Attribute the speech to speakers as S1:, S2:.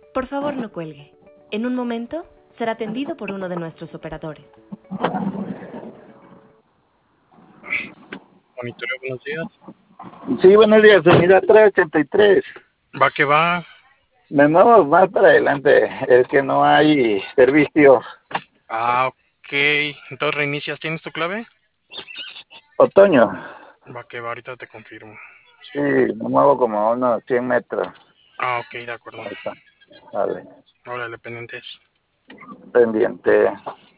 S1: Por favor, no cuelgue. En un momento será atendido por uno de nuestros operadores.
S2: Monitoreo, buenos días.
S3: Sí, buenos días, unidad 383.
S2: Va que va.
S3: Me muevo más para adelante, es que no hay servicio.
S2: Ok. Entonces reinicias. ¿Tienes tu clave?
S3: Otoño,
S2: Va que va, ahorita te confirmo.
S3: sí, me muevo como a unos 100 metros.
S2: Ok, de acuerdo.
S3: Ahí está, vale,
S2: Órale, pendientes.
S3: pendiente.